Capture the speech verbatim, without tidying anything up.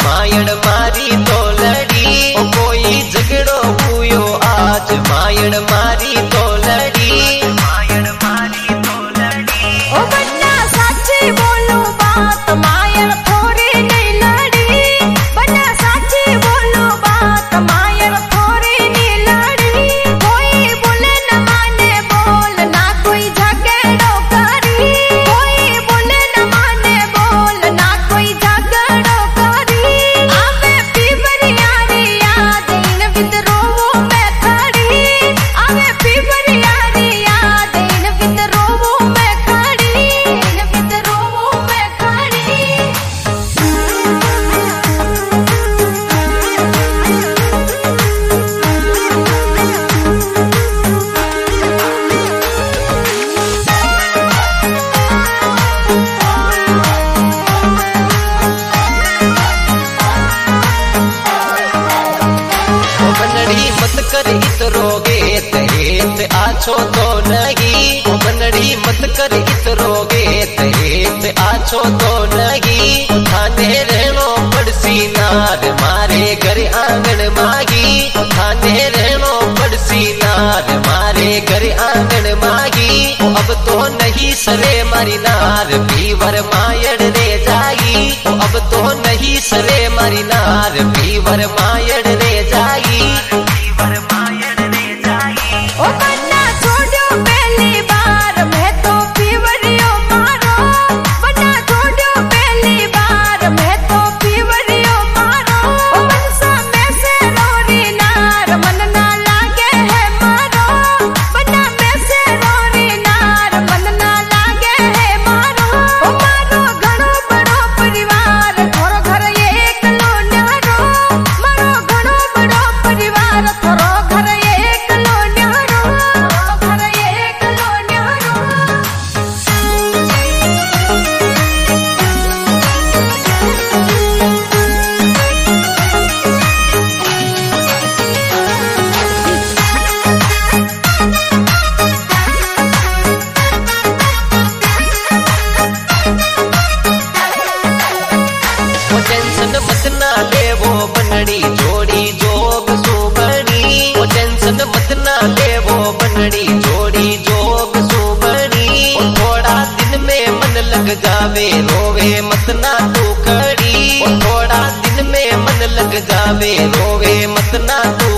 मायड़ मारी तो लड़ी, ओ कोई झगड़ो हुयो आज मायड़ मारी तो लड़ी, मायड़ मारी तो लड़ी। ओ बन्ना साची बोलो बात मायड़ थोड़ी नहीं लड़ी, बन्ना साची बोलो बात मायड़ थोड़ी नहीं लड़ी। कोई बोले न माने बोल ना कोई झगड़ो करी, कोई बोले न माने बोल ना कोई झगड़ो करी। आवे पीवरियारी याद इन विद्रोह में खड़ी, आवे पीवरियारी याद इन विद्रोह में खड़ी, इन विद्रोह में खड़ी। ओ बनड़ी मत कर इतरोगे तेत आछो तो नहीं, ओ बनड़ी मत कर इतरोगे तेत आछो तो नहीं। थाने रहनो पड़सी नार मारे घर आंगन मागी, थाने रहनो पड़सी नार मारे घर आंगन मागी। अब तो नहीं सरे मारी नार पीवर मायड़ रे जागी, अब तो नहीं सरे मारी नार पीवर मायड़ रे जागी, पीवर मायड़ रे जागी। ओ बन्ना छोड़ो पहली बार मैं तो पीवरियो मारो, बन्ना छोड़ो पहली बार मैं तो पीवरियो मारो। ओ मनसा में से रोरी नार मन ना लागे है मारो, बन्ना में से रोरी नार मन ना लागे है मारो। ओ मारो घणो बड़ो परिवार थोरो घर एकलो न्यारो, मारो घणो बड़ो परिवार थोरो घर एकलो न्यारो, थोरो घर एकलो न्यारो। वो टेंशन मत ना ले वो बनड़ी जोड़ी जोग सुबड़ी, वो टेंशन मत ना ले वो बनड़ी जोड़ी जोग सुबड़ी। वो थोड़ा दिन में मन लग जावे रोवे मत ना तू खड़ी, वो थोड़ा दिन में मन लग जावे रोवे मत ना तू